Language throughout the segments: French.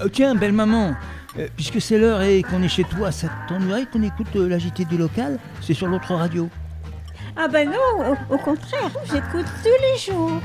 Tiens, belle maman, puisque c'est l'heure et qu'on est chez toi, ça t'ennuierait qu'on écoute la JT du local? C'est sur l'autre radio. Ah ben non, au contraire, j'écoute tous les jours.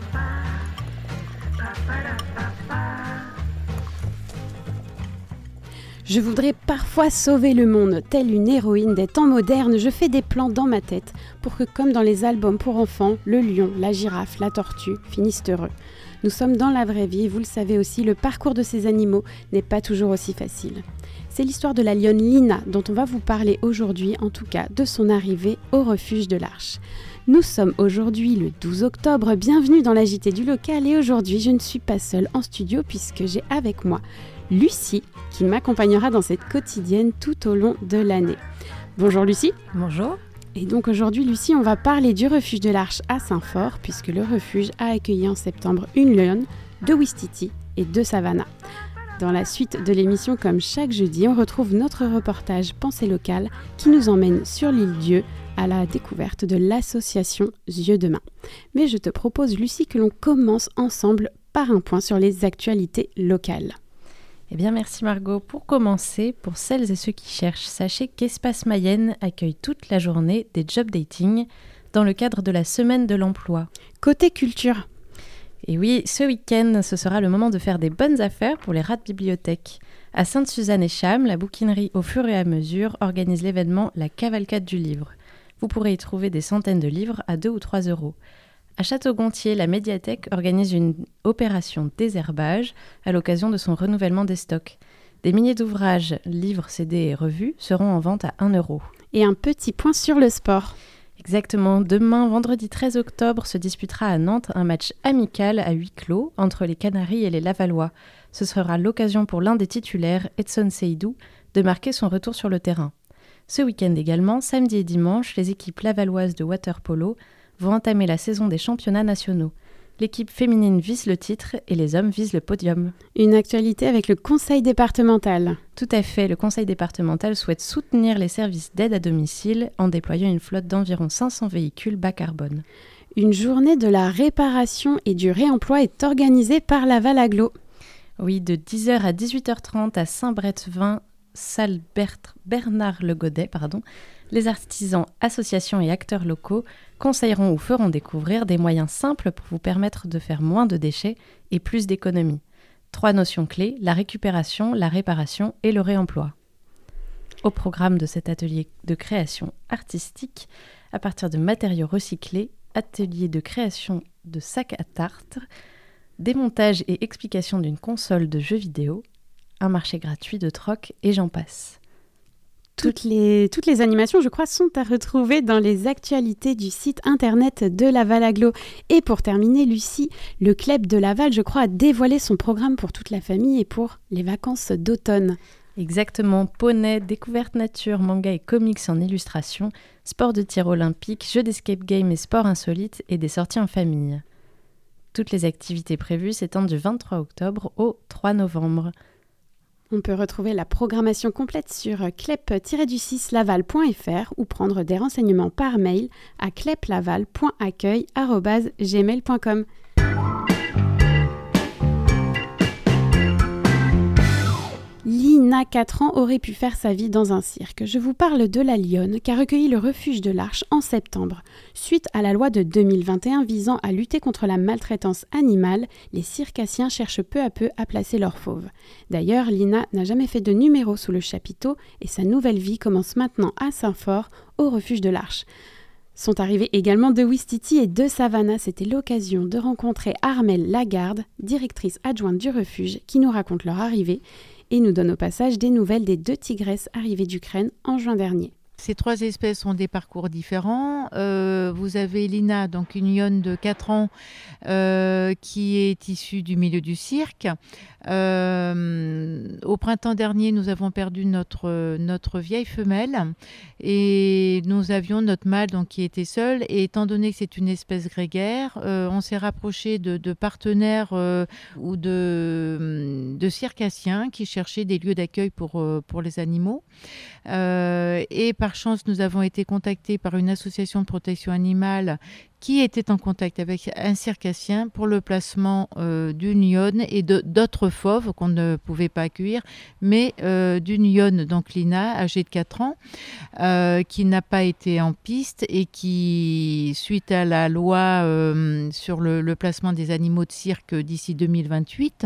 Je voudrais parfois sauver le monde, telle une héroïne des temps modernes, je fais des plans dans ma tête pour que, comme dans les albums pour enfants, le lion, la girafe, la tortue finissent heureux. Nous sommes dans la vraie vie, vous le savez aussi, le parcours de ces animaux n'est pas toujours aussi facile. C'est l'histoire de la lionne Lina dont on va vous parler aujourd'hui, en tout cas de son arrivée au refuge de l'Arche. Nous sommes aujourd'hui le 12 octobre, bienvenue dans la JT du local et aujourd'hui je ne suis pas seule en studio puisque j'ai avec moi Lucie qui m'accompagnera dans cette quotidienne tout au long de l'année. Bonjour Lucie. Bonjour. Et donc aujourd'hui Lucie, on va parler du refuge de l'Arche à Saint-Fort puisque le refuge a accueilli en septembre une lionne, 2 Ouistiti et 2 Savannah. Dans la suite de l'émission, comme chaque jeudi, on retrouve notre reportage Pensée locale qui nous emmène sur l'île Dieu à la découverte de l'association Yeux de Main. Mais je te propose Lucie que l'on commence ensemble par un point sur les actualités locales. Eh bien, merci Margot. Pour commencer, pour celles et ceux qui cherchent, sachez qu'Espace Mayenne accueille toute la journée des job dating dans le cadre de la Semaine de l'Emploi. Côté culture. Et oui, ce week-end, ce sera le moment de faire des bonnes affaires pour les rats de bibliothèque. À Sainte-Suzanne-et-Cham, la bouquinerie Au fur et à mesure organise l'événement La Cavalcade du livre. Vous pourrez y trouver des centaines de livres à 2 ou 3 euros. À Château-Gontier, la médiathèque organise une opération désherbage à l'occasion de son renouvellement des stocks. Des milliers d'ouvrages, livres, CD et revues seront en vente à 1 euro. Et un petit point sur le sport. Exactement. Demain, vendredi 13 octobre, se disputera à Nantes un match amical à huis clos entre les Canaries et les Lavallois. Ce sera l'occasion pour l'un des titulaires, Edson Seydou, de marquer son retour sur le terrain. Ce week-end également, samedi et dimanche, les équipes lavalloises de water-polo vont entamer la saison des championnats nationaux. L'équipe féminine vise le titre et les hommes visent le podium. Une actualité avec le conseil départemental. Tout à fait, le conseil départemental souhaite soutenir les services d'aide à domicile en déployant une flotte d'environ 500 véhicules bas carbone. Une journée de la réparation et du réemploi est organisée par Laval Agglo. Oui, de 10h à 18h30 à Saint-Brethevin, salle Bernard Le Godet, les artisans, associations et acteurs locaux conseilleront ou feront découvrir des moyens simples pour vous permettre de faire moins de déchets et plus d'économies. 3 notions clés, la récupération, la réparation et le réemploi. Au programme de cet atelier de création artistique, à partir de matériaux recyclés, atelier de création de sacs à tarte, démontage et explication d'une console de jeux vidéo, un marché gratuit de troc et j'en passe. Toutes les animations, je crois, sont à retrouver dans les actualités du site internet de Laval Agglo. Et pour terminer, Lucie, le club de Laval, je crois, a dévoilé son programme pour toute la famille et pour les vacances d'automne. Exactement, poney, découverte nature, manga et comics en illustration, sport de tir olympique, jeux d'escape game et sports insolites et des sorties en famille. Toutes les activités prévues s'étendent du 23 octobre au 3 novembre. On peut retrouver la programmation complète sur clep-laval.fr ou prendre des renseignements par mail à cleplaval.accueil@gmail.com. Lina, 4 ans, aurait pu faire sa vie dans un cirque. Je vous parle de la lionne qu'a recueilli le refuge de l'Arche en septembre. Suite à la loi de 2021 visant à lutter contre la maltraitance animale, les circassiens cherchent peu à peu à placer leurs fauves. D'ailleurs, Lina n'a jamais fait de numéro sous le chapiteau et sa nouvelle vie commence maintenant à Saint-Fort, au refuge de l'Arche. Sont arrivés également 2 Ouistiti et 2 Savannah. C'était l'occasion de rencontrer Armelle Lagarde, directrice adjointe du refuge, qui nous raconte leur arrivée et nous donne au passage des nouvelles des 2 tigresses arrivées d'Ukraine en juin dernier. Ces 3 espèces ont des parcours différents. Vous avez Lina, donc une lionne de 4 ans qui est issue du milieu du cirque. Au printemps dernier, nous avons perdu notre vieille femelle et nous avions notre mâle donc, qui était seul. Et étant donné que c'est une espèce grégaire, on s'est rapproché de partenaires ou de circassiens qui cherchaient des lieux d'accueil pour les animaux. Et par chance, nous avons été contactés par une association de protection animale qui était en contact avec un circassien pour le placement d'une lionne et d'autres fauves qu'on ne pouvait pas accueillir, mais d'une lionne, donc Lina, âgée de 4 ans, qui n'a pas été en piste et qui, suite à la loi sur le placement des animaux de cirque d'ici 2028,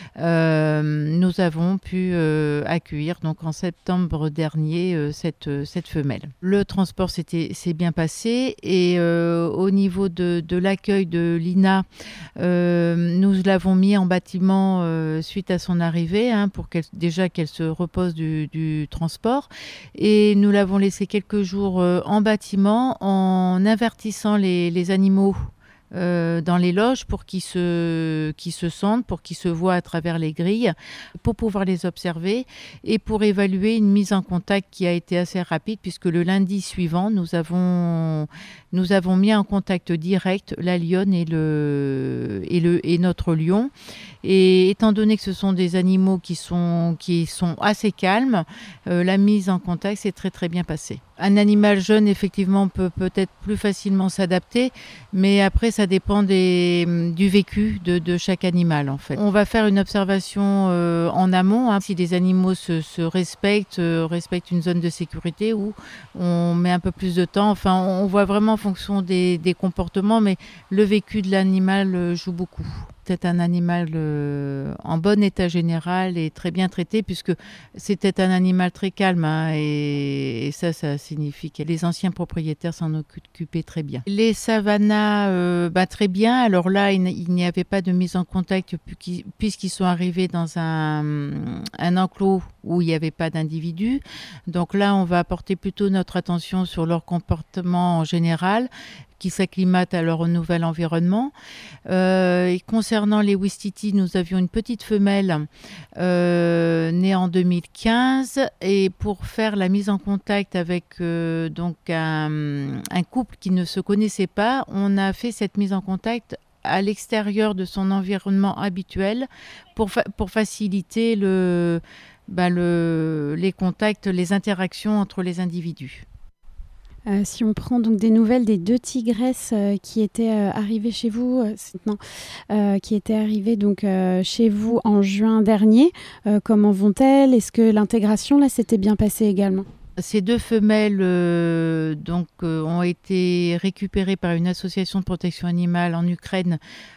nous avons pu accueillir donc en septembre dernier cette femelle. Le transport s'est bien passé et au niveau de l'accueil de Lina, nous l'avons mis en bâtiment suite à son arrivée pour qu'elle se repose du transport, et nous l'avons laissé quelques jours en bâtiment en avertissant les animaux dans les loges pour qu'ils se sentent, pour qu'ils se voient à travers les grilles, pour pouvoir les observer et pour évaluer une mise en contact qui a été assez rapide, puisque le lundi suivant, nous avons mis en contact direct la lionne et notre lion. Et étant donné que ce sont des animaux qui sont assez calmes, la mise en contact s'est très très bien passée. Un animal jeune, effectivement, peut peut-être plus facilement s'adapter, mais après, ça dépend du vécu de chaque animal, en fait. On va faire une observation en amont, si les animaux se respectent une zone de sécurité, où on met un peu plus de temps. Enfin, on voit vraiment en fonction des comportements, mais le vécu de l'animal joue beaucoup. C'était un animal en bon état général et très bien traité, puisque c'était un animal très calme, et ça signifie que les anciens propriétaires s'en occupaient très bien. Les savannas, très bien. Alors là, il n'y avait pas de mise en contact puisqu'ils sont arrivés dans un enclos où il n'y avait pas d'individus. Donc là, on va apporter plutôt notre attention sur leur comportement en général, qui s'acclimatent à leur nouvel environnement. Et concernant les Ouistiti, nous avions une petite femelle née en 2015, et pour faire la mise en contact avec donc un couple qui ne se connaissait pas, on a fait cette mise en contact à l'extérieur de son environnement habituel pour faciliter les contacts, les interactions entre les individus. Si on prend donc des nouvelles des 2 tigresses qui étaient arrivées chez vous, qui étaient arrivées donc chez vous en juin dernier, comment vont-elles ? Est-ce que l'intégration là s'était bien passée également ? Ces 2 femelles ont été récupérées par une association de protection animale en Ukraine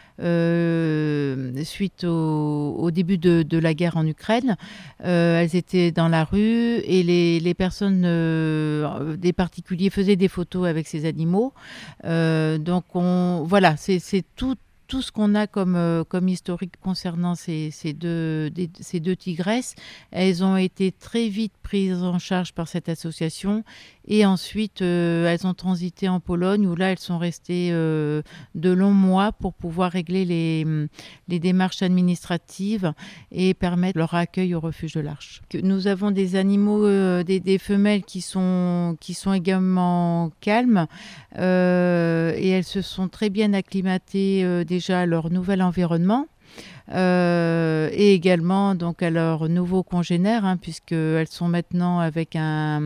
suite au début de la guerre en Ukraine. Elles étaient dans la rue et les personnes, des particuliers, faisaient des photos avec ces animaux. Donc c'est tout ce qu'on a comme historique concernant ces deux tigresses. Elles ont été très vite prises en charge par cette association, et ensuite elles ont transité en Pologne, où là elles sont restées de longs mois pour pouvoir régler les démarches administratives et permettre leur accueil au refuge de l'Arche. Nous avons des animaux, des femelles qui sont également calmes, et elles se sont très bien acclimatées déjà à leur nouvel environnement. Et également donc à leurs nouveaux congénères, puisqu'elles sont maintenant avec un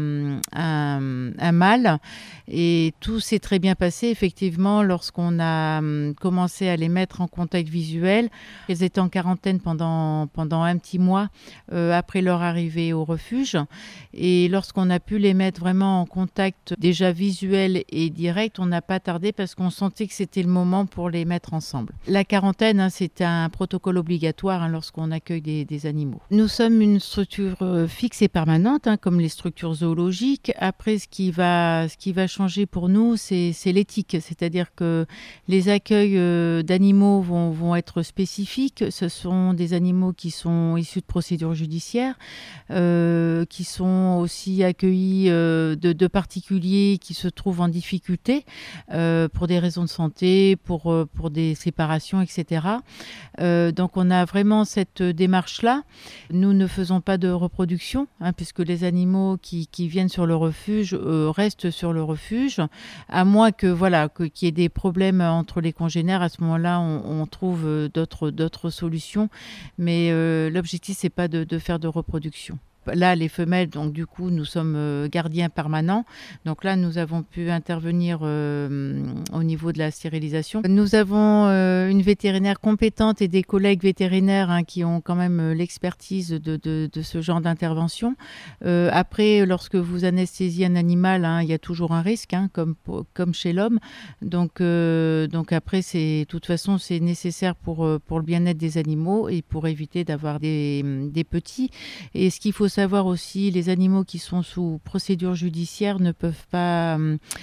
mâle, et tout s'est très bien passé. Effectivement, lorsqu'on a commencé à les mettre en contact visuel, elles étaient en quarantaine pendant un petit mois après leur arrivée au refuge, et lorsqu'on a pu les mettre vraiment en contact déjà visuel et direct, on n'a pas tardé, parce qu'on sentait que c'était le moment pour les mettre ensemble. La quarantaine, c'est un protocole obligatoire lorsqu'on accueille des animaux. Nous sommes une structure fixe et permanente, comme les structures zoologiques. Après, ce qui va changer pour nous, c'est l'éthique. C'est-à-dire que les accueils d'animaux vont être spécifiques. Ce sont des animaux qui sont issus de procédures judiciaires, qui sont aussi accueillis de particuliers qui se trouvent en difficulté pour des raisons de santé, pour des séparations, etc. Donc on a vraiment cette démarche-là. Nous ne faisons pas de reproduction, puisque les animaux qui viennent sur le refuge restent sur le refuge, à moins qu'il y ait des problèmes entre les congénères. À ce moment-là, on trouve d'autres solutions, mais l'objectif, c'est pas de faire de reproduction. là, les femelles, donc du coup, nous sommes gardiens permanents. Donc là, nous avons pu intervenir au niveau de la stérilisation. Nous avons une vétérinaire compétente et des collègues vétérinaires qui ont quand même l'expertise de ce genre d'intervention. Après, lorsque vous anesthésiez un animal, il y a toujours un risque, comme chez l'homme. Donc après, de toute façon, c'est nécessaire pour le bien-être des animaux et pour éviter d'avoir des petits. Et ce qu'il faut savoir aussi, les animaux qui sont sous procédure judiciaire ne peuvent pas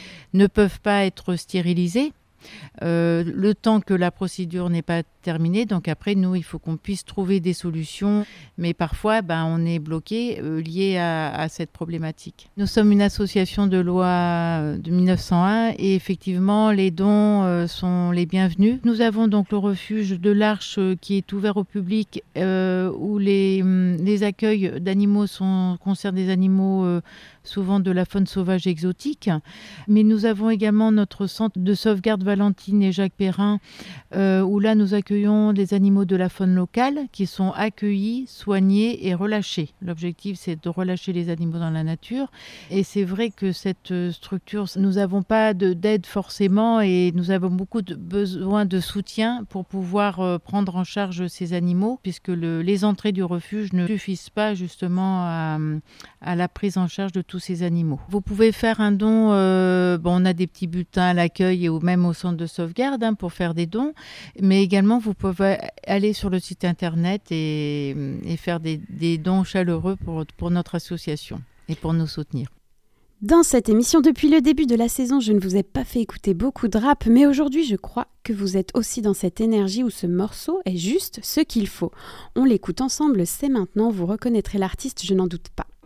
être stérilisés. Le temps que la procédure n'est pas terminée. Donc après, nous, il faut qu'on puisse trouver des solutions. Mais parfois, on est bloqué lié à cette problématique. Nous sommes une association de loi de 1901 et effectivement, les dons sont les bienvenus. Nous avons donc le refuge de l'Arche qui est ouvert au public où les accueils d'animaux concernent des animaux souvent de la faune sauvage exotique. Mais nous avons également notre centre de sauvegarde Valentine et Jacques Perrin, où là nous accueillons des animaux de la faune locale qui sont accueillis, soignés et relâchés. L'objectif, c'est de relâcher les animaux dans la nature. Et c'est vrai que cette structure, nous n'avons pas d'aide forcément et nous avons beaucoup besoin de soutien pour pouvoir prendre en charge ces animaux, puisque les entrées du refuge ne suffisent pas justement à la prise en charge de tous ces animaux. Vous pouvez faire un don, on a des petits bulletins à l'accueil ou même au centre de sauvegarde pour faire des dons, mais également vous pouvez aller sur le site internet et faire des dons chaleureux pour notre association et pour nous soutenir. Dans cette émission, depuis le début de la saison, je ne vous ai pas fait écouter beaucoup de rap, mais aujourd'hui, je crois que vous êtes aussi dans cette énergie où ce morceau est juste ce qu'il faut. On l'écoute ensemble, c'est maintenant, vous reconnaîtrez l'artiste, je n'en doute pas.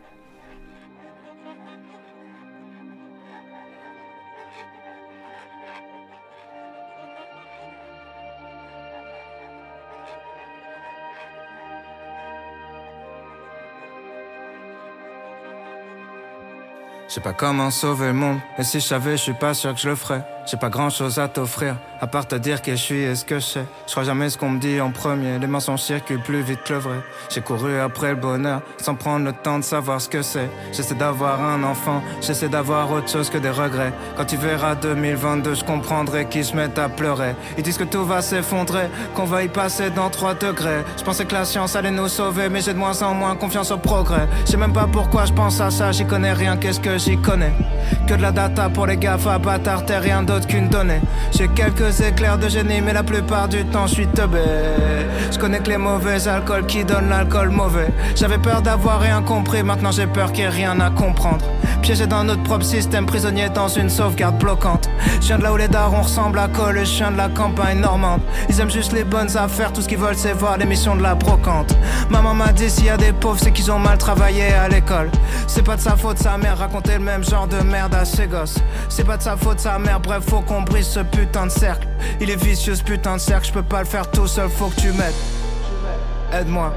Je sais pas comment sauver le monde, et si je savais, je suis pas sûr que je le ferais. J'ai pas grand chose à t'offrir, à part te dire qui je suis et ce que je sais. Je crois jamais ce qu'on me dit en premier, les mensonges circulent plus vite que le vrai. J'ai couru après le bonheur, sans prendre le temps de savoir ce que c'est. J'essaie d'avoir un enfant, j'essaie d'avoir autre chose que des regrets. Quand tu verras 2022, je comprendrai qu'ils se mettent à pleurer. Ils disent que tout va s'effondrer, qu'on va y passer dans 3 degrés. Je pensais que la science allait nous sauver, mais j'ai de moins en moins confiance au progrès. Je sais même pas pourquoi je pense à ça, j'y connais rien, qu'est-ce que j'y connais? Que de la data pour les GAFA, bâtard, t'es rien d'autre qu'une donnée. J'ai quelques éclairs de génie, mais la plupart du temps je suis teubé. Je connais que les mauvais alcools qui donnent l'alcool mauvais. J'avais peur d'avoir rien compris, maintenant j'ai peur qu'il n'y ait rien à comprendre. Piégé dans notre propre système, prisonnier dans une sauvegarde bloquante. Je viens de là où les darons ressemblent à Cole, je viens de la campagne normande. Ils aiment juste les bonnes affaires, tout ce qu'ils veulent c'est voir l'émission de la brocante. Maman m'a dit s'il y a des pauvres c'est qu'ils ont mal travaillé à l'école. C'est pas de sa faute, sa mère racontait le même genre de merde à ses gosses. C'est pas de sa faute, sa mère, bref faut qu'on brise ce putain de cercle. Il est vicieux ce putain de cercle, je peux pas le faire tout seul, faut que tu m'aides. Aide-moi.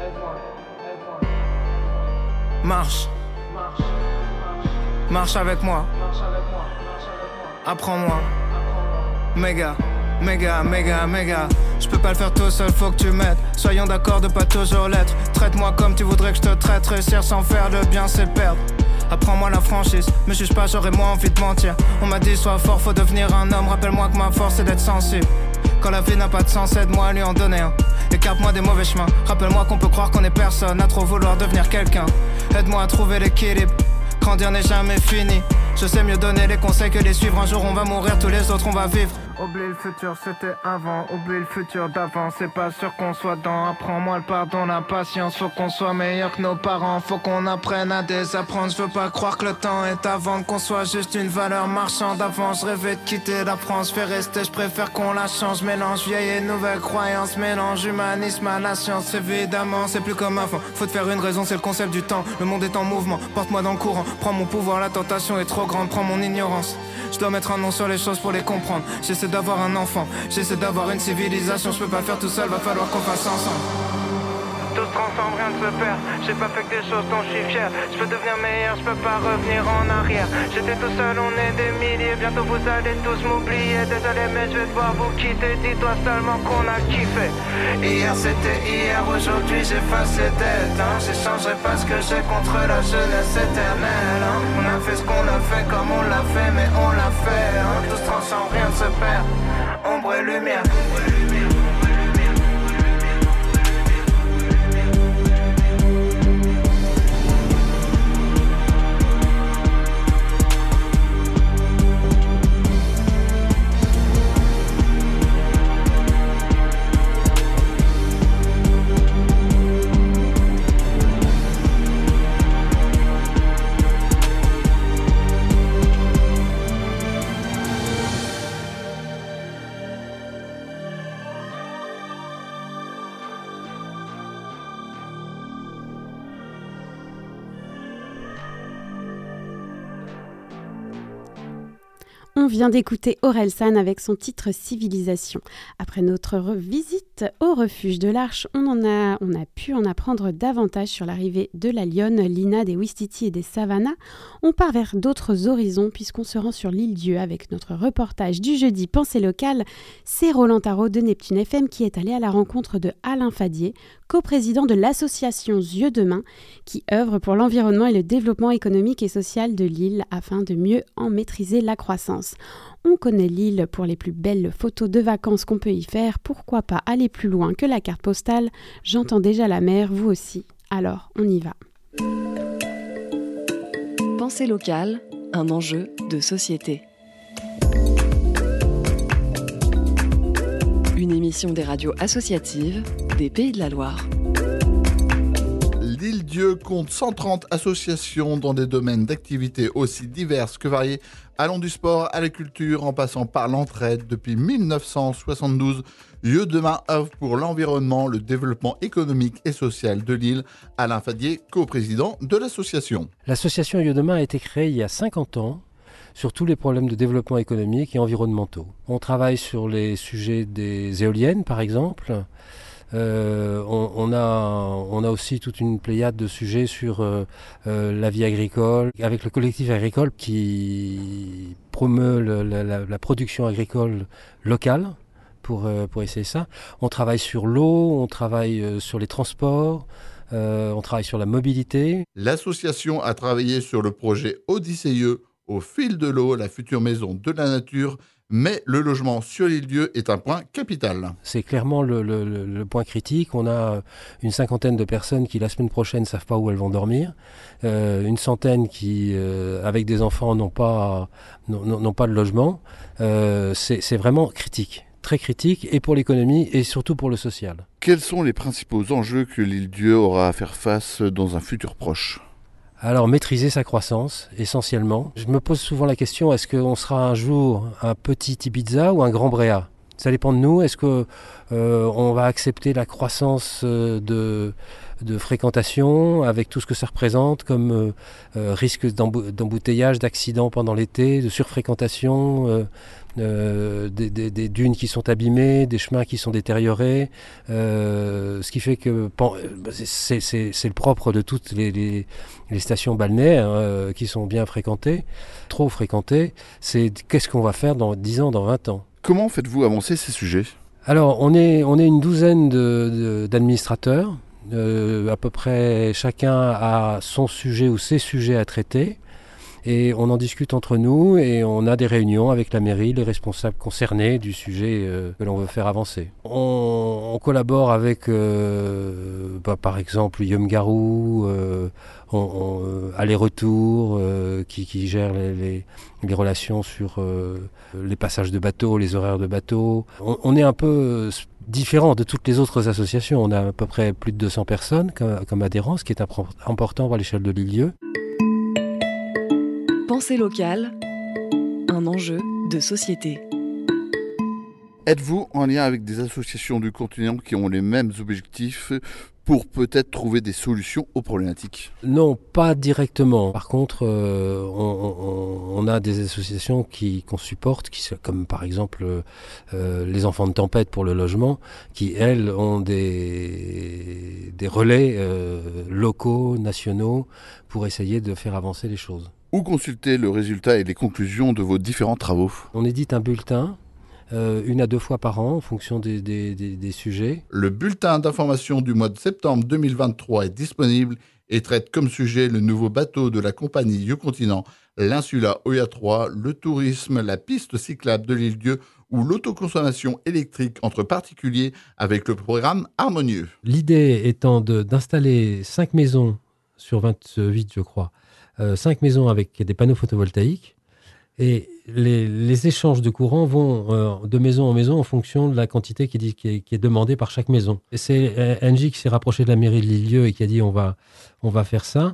Marche. Marche avec moi. Apprends-moi. Méga. Je peux pas le faire tout seul, faut que tu m'aides. Soyons d'accord de pas toujours l'être. Traite-moi comme tu voudrais que je te traite. Réussir sans faire le bien c'est perdre. Apprends-moi la franchise, me juge pas, j'aurais moins envie de mentir. On m'a dit sois fort, faut devenir un homme. Rappelle-moi que ma force c'est d'être sensible. Quand la vie n'a pas de sens, aide-moi à lui en donner un. Écarte-moi des mauvais chemins. Rappelle-moi qu'on peut croire qu'on est personne à trop vouloir devenir quelqu'un. Aide-moi à trouver l'équilibre. Grandir n'est jamais fini. Je sais mieux donner les conseils que les suivre. Un jour on va mourir, tous les autres on va vivre. Oublie le futur, c'était avant. Oublie le futur d'avant, c'est pas sûr qu'on soit dans. Apprends-moi le pardon, la patience. Faut qu'on soit meilleur que nos parents. Faut qu'on apprenne à désapprendre. Je veux pas croire que le temps est à vendre, qu'on soit juste une valeur marchande. Avant je rêvais de quitter la France, fais rester, je préfère qu'on la change. Mélange vieille et nouvelle croyance, mélange humanisme à la science. Évidemment c'est plus comme avant, faut te faire une raison, c'est le concept du temps. Le monde est en mouvement, porte-moi dans le courant. Prends mon pouvoir, la tentation est trop grande. Prends mon ignorance, je dois mettre un nom sur les choses pour les comprendre. J'essaie d'avoir un enfant, j'essaie d'avoir une civilisation. Je peux pas faire tout seul, va falloir qu'on fasse ensemble. Tout se transforme, rien ne se perd. J'ai pas fait que des choses dont je suis fier. Je peux devenir meilleur, je peux pas revenir en arrière. J'étais tout seul, on est des milliers. Bientôt vous allez tous m'oublier. Désolé mais je vais devoir vous quitter. Dis-toi seulement qu'on a kiffé. Hier c'était hier, aujourd'hui j'efface les dettes hein. J'échangerai pas ce que j'ai contre la jeunesse éternelle hein. On a fait ce qu'on a fait comme on l'a fait, mais on l'a fait hein. Tout se transforme, rien ne se perd. Ombre et lumière. On vient d'écouter Orelsan avec son titre Civilisation. Après notre visite au refuge de l'Arche, on a pu en apprendre davantage sur l'arrivée de la lionne, Lina des Ouistiti et des Savannah. On part vers d'autres horizons puisqu'on se rend sur l'île Dieu avec notre reportage du jeudi Pensée locale. C'est Roland Tarot de Neptune FM qui est allé à la rencontre de Alain Fadier, coprésident de l'association Yeux de Main, qui œuvre pour l'environnement et le développement économique et social de l'île afin de mieux en maîtriser la croissance. On connaît l'île pour les plus belles photos de vacances qu'on peut y faire, pourquoi pas aller plus loin que la carte postale? J'entends déjà la mer, vous aussi. Alors, on y va. Pensée locale, un enjeu de société. Une émission des radios associatives des Pays de la Loire. L'île Dieu compte 130 associations dans des domaines d'activités aussi diverses que variés, allant du sport à la culture en passant par l'entraide. Depuis 1972, Yeux de Main œuvre pour l'environnement, le développement économique et social de l'île. Alain Fadier, coprésident de l'association. L'association Yeux de Main a été créée il y a 50 ans sur tous les problèmes de développement économique et environnementaux. On travaille sur les sujets des éoliennes, par exemple. On a aussi toute une pléiade de sujets sur la vie agricole, avec le collectif agricole qui promeut la production agricole locale pour essayer ça. On travaille sur l'eau, on travaille sur les transports, on travaille sur la mobilité. L'association a travaillé sur le projet Odyssée au fil de l'eau, la future maison de la nature. Mais le logement sur l'île Dieu est un point capital. C'est clairement le point critique. On a une cinquantaine de personnes qui, la semaine prochaine, ne savent pas où elles vont dormir. Une centaine qui, avec des enfants, n'ont pas de logement. C'est vraiment critique, très critique, et pour l'économie et surtout pour le social. Quels sont les principaux enjeux que l'île Dieu aura à faire face dans un futur proche ? Alors, maîtriser sa croissance, essentiellement. Je me pose souvent la question, est-ce qu'on sera un jour un petit Ibiza ou un grand Bréa ? Ça dépend de nous. Est-ce qu'on va accepter la croissance de fréquentation avec tout ce que ça représente comme risque d'embouteillage, d'accidents pendant l'été, de surfréquentation, des dunes qui sont abîmées, des chemins qui sont détériorés, ce qui fait que c'est le propre de toutes les stations balnéaires qui sont bien fréquentées, trop fréquentées. C'est qu'est-ce qu'on va faire dans 10 ans, dans 20 ans. Comment faites-vous avancer ces sujets ? Alors, on est une douzaine d'administrateurs. À peu près chacun a son sujet ou ses sujets à traiter. Et on en discute entre nous et on a des réunions avec la mairie, les responsables concernés du sujet que l'on veut faire avancer. On collabore avec, par exemple, Yom Garou, Aller-Retour, qui gère les relations sur les passages de bateaux, les horaires de bateaux. On est un peu différent de toutes les autres associations. On a à peu près plus de 200 personnes comme adhérents, ce qui est important à l'échelle de l'île Dieu. Pensée locale, un enjeu de société. Êtes-vous en lien avec des associations du continent qui ont les mêmes objectifs pour peut-être trouver des solutions aux problématiques? Non, pas directement. Par contre, on a des associations qu'on supporte, comme par exemple les Enfants de Tempête pour le logement, qui, elles, ont des relais locaux, nationaux, pour essayer de faire avancer les choses. Où consulter le résultat et les conclusions de vos différents travaux? On édite un bulletin, 1 à 2 fois par an, en fonction des sujets. Le bulletin d'information du mois de septembre 2023 est disponible et traite comme sujet le nouveau bateau de la compagnie YoContinent, l'Insula Oya 3, le tourisme, la piste cyclable de l'Île-Dieu ou l'autoconsommation électrique entre particuliers avec le programme Harmonieux. L'idée étant d'installer 5 maisons sur 28, je crois, 5 maisons avec des panneaux photovoltaïques. Et les échanges de courant vont de maison en maison en fonction de la quantité qui est demandée par chaque maison. Et c'est Engie qui s'est rapproché de la mairie de l'Île-Dieu et qui a dit on va faire ça.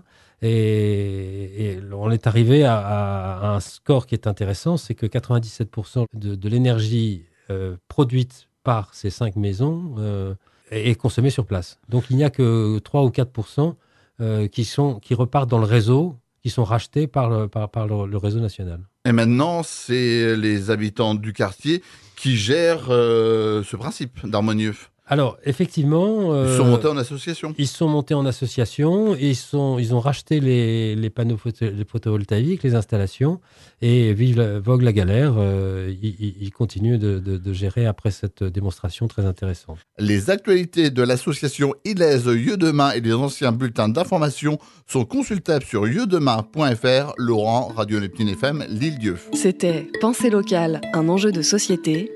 Et on est arrivé à un score qui est intéressant, c'est que 97% de l'énergie produite par ces 5 maisons est consommée sur place. Donc il n'y a que 3 ou 4% qui repartent dans le réseau, qui sont rachetés par le réseau national. Et maintenant, c'est les habitants du quartier qui gèrent ce principe d'harmonieux. Alors, effectivement... ils sont montés en association. Ils sont montés en association, et ils ont racheté les panneaux photovoltaïques, les installations, et vogue la galère. Ils continuent de gérer après cette démonstration très intéressante. Les actualités de l'association Ilez Yeudemain et les anciens bulletins d'information sont consultables sur yeudemain.fr. Laurent, Radio Neptune FM, l'Île-Dieu. C'était Pensée locale, un enjeu de société.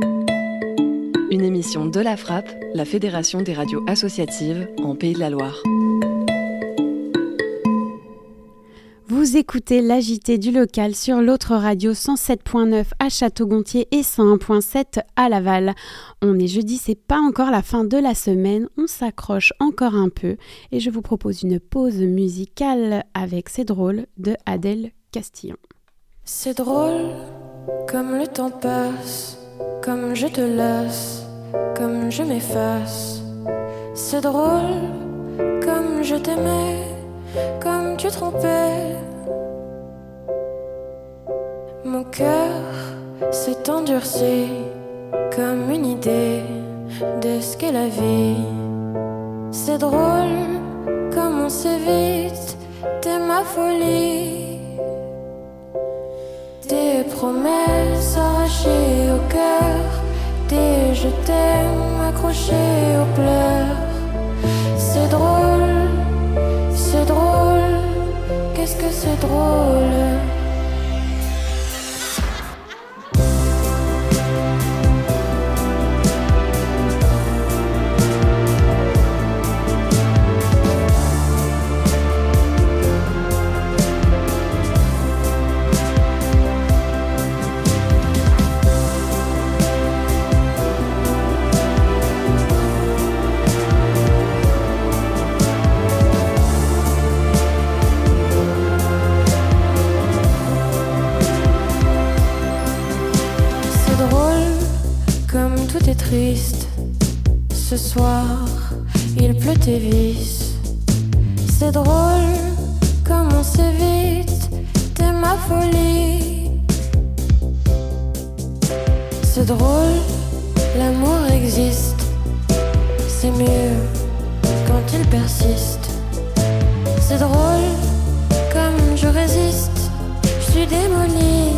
Une émission de la Frappe, la Fédération des radios associatives en Pays de la Loire. Vous écoutez l'AJT du local sur l'autre radio 107.9 à Château-Gontier et 101.7 à Laval. On est jeudi, c'est pas encore la fin de la semaine, on s'accroche encore un peu et je vous propose une pause musicale avec C'est drôle de Adèle Castillon. C'est drôle comme le temps passe, comme je te laisse, comme je m'efface. C'est drôle comme je t'aimais, comme tu trompais. Mon cœur s'est endurci comme une idée de ce qu'est la vie. C'est drôle comme on s'évite, t'es ma folie. Des promesses arrachées au cœur, des je t'aime accrochés aux pleurs. C'est drôle, qu'est-ce que c'est drôle. Triste. Ce soir, il pleut tes vices. C'est drôle comme on s'évite, t'es ma folie. C'est drôle, l'amour existe. C'est mieux quand il persiste. C'est drôle comme je résiste, je suis démolie.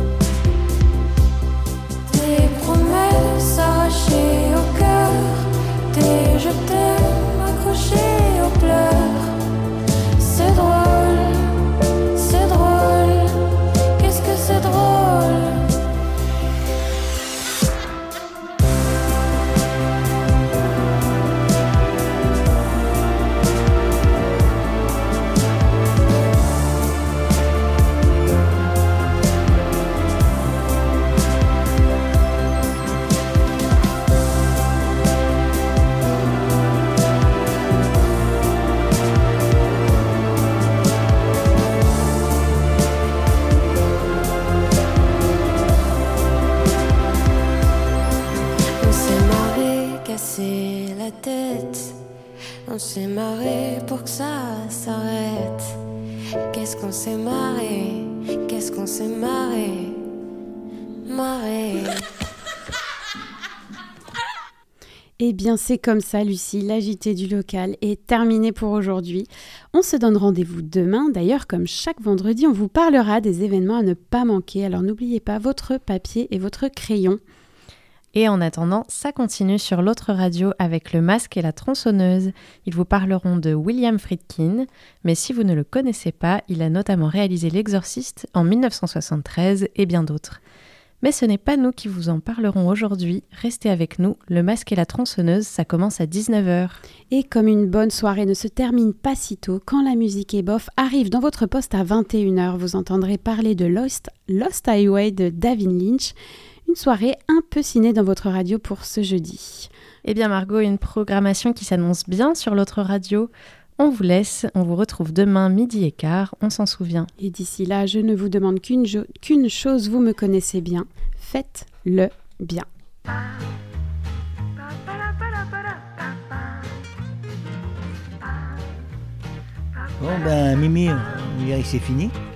Des promesses arrachées au cœur, des je t'aime accrochés aux pleurs. C'est drôle, qu'est-ce que c'est drôle. On s'est marré pour que ça s'arrête. Qu'est-ce qu'on s'est marré, qu'est-ce qu'on s'est marré, marré. Eh bien, c'est comme ça, Lucie, la JT du local est terminée pour aujourd'hui. On se donne rendez-vous demain. D'ailleurs, comme chaque vendredi, on vous parlera des événements à ne pas manquer. Alors n'oubliez pas votre papier et votre crayon. Et en attendant, ça continue sur l'autre radio avec le masque et la tronçonneuse. Ils vous parleront de William Friedkin, mais si vous ne le connaissez pas, il a notamment réalisé L'Exorciste en 1973 et bien d'autres. Mais ce n'est pas nous qui vous en parlerons aujourd'hui. Restez avec nous, le masque et la tronçonneuse, ça commence à 19h. Et comme une bonne soirée ne se termine pas si tôt, quand la musique est bof arrive dans votre poste à 21h, vous entendrez parler de Lost Highway de David Lynch. Une soirée un peu ciné dans votre radio pour ce jeudi. Eh bien Margot, une programmation qui s'annonce bien sur l'autre radio. On vous laisse, on vous retrouve demain 12h15, on s'en souvient. Et d'ici là, je ne vous demande qu'une chose, vous me connaissez bien, faites-le bien. Bon ben Mimi, on dirait que c'est fini.